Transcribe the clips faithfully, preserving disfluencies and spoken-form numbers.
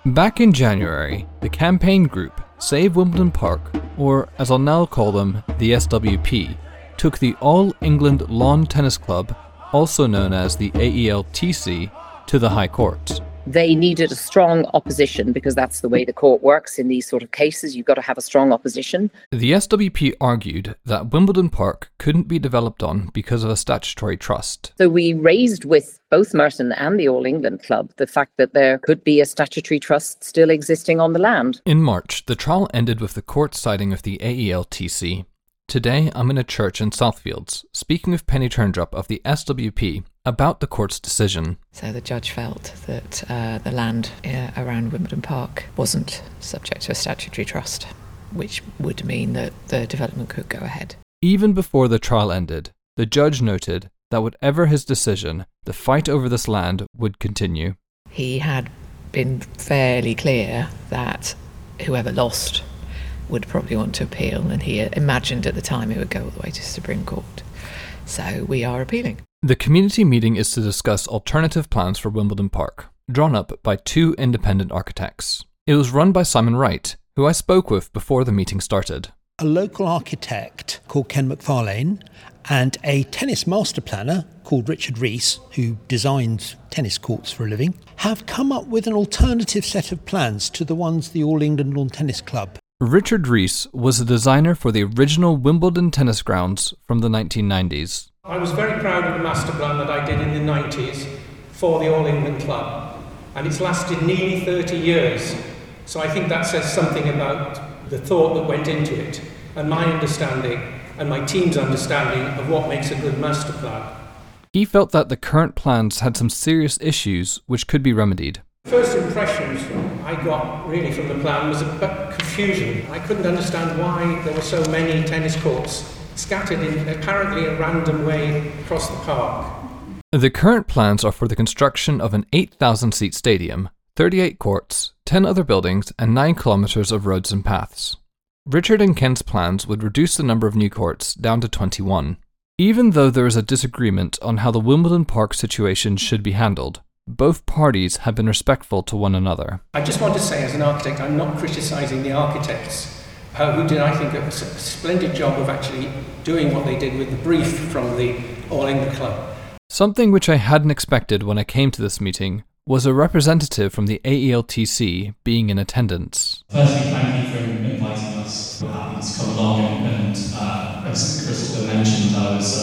Back in January, the campaign group Save Wimbledon Park, or as I'll now call them, the S W P, took the All England Lawn Tennis Club, also known as the A E L T C, to the High Court. They needed a strong opposition because that's the way the court works in these sort of cases. You've got to have a strong opposition. The S W P argued that Wimbledon Park couldn't be developed on because of a statutory trust. So we raised with both Merton and the All England Club the fact that there could be a statutory trust still existing on the land. In March, the trial ended with the court siding with the A E L T C. Today, I'm in a church in Southfields, speaking with Penny Turndrup of the S W P about the court's decision. So the judge felt that uh, the land uh, around Wimbledon Park wasn't subject to a statutory trust, which would mean that the development could go ahead. Even before the trial ended, the judge noted that whatever his decision, the fight over this land would continue. He had been fairly clear that whoever lost would probably want to appeal, and he imagined at the time it would go all the way to Supreme Court. So we are appealing. The community meeting is to discuss alternative plans for Wimbledon Park, drawn up by two independent architects. It was run by Simon Wright, who I spoke with before the meeting started. A local architect called Ken McFarlane and a tennis master planner called Richard Rees, who designs tennis courts for a living, have come up with an alternative set of plans to the ones the All England Lawn Tennis Club. Richard Rees was a designer for the original Wimbledon tennis grounds from the nineteen nineties. I was very proud of the master plan that I did in the nineties for the All England Club, and it's lasted nearly thirty years. So I think that says something about the thought that went into it, and my understanding, and my team's understanding of what makes a good master plan. He felt that the current plans had some serious issues which could be remedied. First impressions I got really from the plan was a bit confusion. I couldn't understand why there were so many tennis courts scattered in apparently a random way across the park. The current plans are for the construction of an eight thousand seat stadium, thirty-eight courts, ten other buildings, and nine kilometres of roads and paths. Richard and Ken's plans would reduce the number of new courts down to twenty-one. Even though there is a disagreement on how the Wimbledon Park situation should be handled, both parties have been respectful to one another. I just want to say, as an architect, I'm not criticising the architects, uh, who did, I think, a splendid job of actually doing what they did with the brief from the All England Club. Something which I hadn't expected when I came to this meeting was a representative from the A E L T C being in attendance. Firstly, thank you for inviting us. We're happy to come along, and, and uh, as Crystal mentioned, I was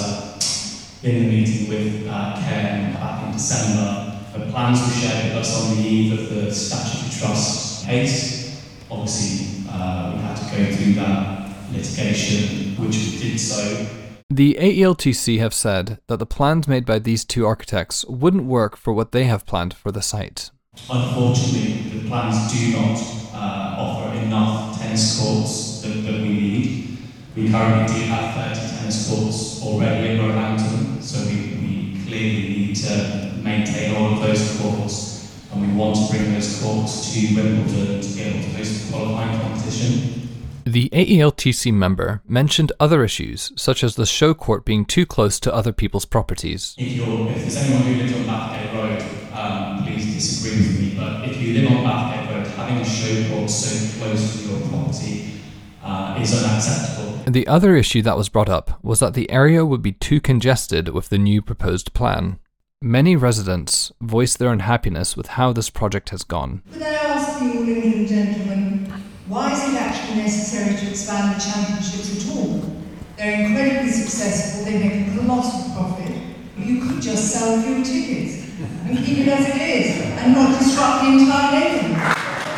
uh, in the meeting with uh, Ken back in December. The plans were shared with us on the eve of the statutory trust case. Obviously, uh, we had to go through that litigation, which we did so. The A E L T C have said that the plans made by these two architects wouldn't work for what they have planned for the site. Unfortunately, the plans do not uh, offer enough tennis courts that, that we need. We currently do have thirty tennis courts already at Roehampton, so we, we clearly need to maintain all of those courts, and we want to bring those courts to Wimbledon to be able to host a qualifying competition. The A E L T C member mentioned other issues, such as the show court being too close to other people's properties. If, you're, if there's anyone who lives on Bathgate Road, um, please disagree with me, but if you live on Bathgate Road, having a show court so close to your property uh, is unacceptable. The other issue that was brought up was that the area would be too congested with the new proposed plan. Many residents voiced their unhappiness with how this project has gone. Could I ask the All England gentlemen, why is it actually necessary to expand the championships at all? They're incredibly successful, they make a colossal profit. You could just sell a few tickets and keep it as it is and not disrupt the entire neighbourhood.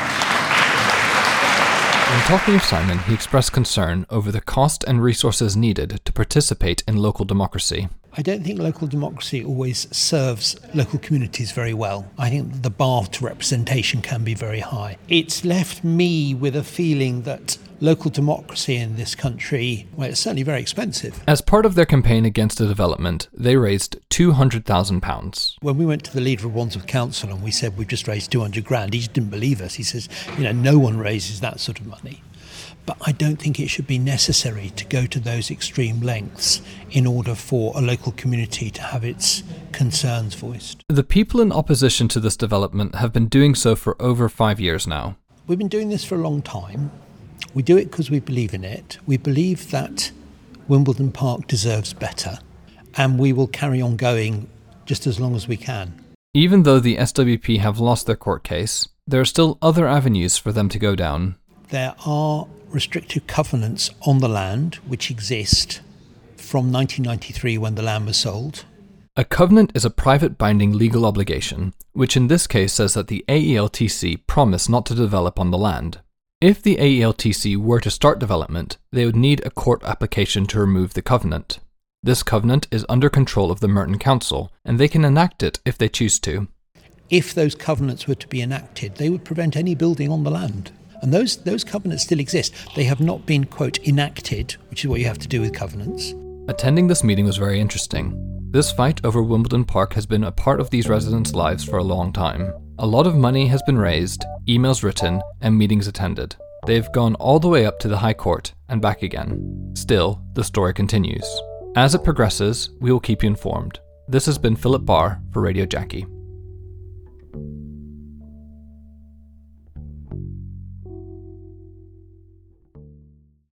When talking with Simon, he expressed concern over the cost and resources needed to participate in local democracy. I don't think local democracy always serves local communities very well. I think the bar to representation can be very high. It's left me with a feeling that local democracy in this country, well, it's certainly very expensive. As part of their campaign against the development, they raised two hundred thousand pounds. When we went to the leader of Wandsworth Council and we said we've just raised two hundred grand, he just didn't believe us. He says, you know, no one raises that sort of money. but I don't think it should be necessary to go to those extreme lengths in order for a local community to have its concerns voiced. The people in opposition to this development have been doing so for over five years now. We've been doing this for a long time. We do it because we believe in it. We believe that Wimbledon Park deserves better, and we will carry on going just as long as we can. Even though the S W P have lost their court case, there are still other avenues for them to go down. There are restrictive covenants on the land which exist from nineteen ninety-three when the land was sold. A covenant is a private binding legal obligation, which in this case says that the A E L T C promise not to develop on the land. If the A E L T C were to start development, they would need a court application to remove the covenant. This covenant is under control of the Merton Council, and they can enact it if they choose to. If those covenants were to be enacted, they would prevent any building on the land. And those, those covenants still exist. They have not been, quote, enacted, which is what you have to do with covenants. Attending this meeting was very interesting. This fight over Wimbledon Park has been a part of these residents' lives for a long time. A lot of money has been raised, emails written, and meetings attended. They've gone all the way up to the High Court and back again. Still, the story continues. As it progresses, we will keep you informed. This has been Philip Barr for Radio Jackie.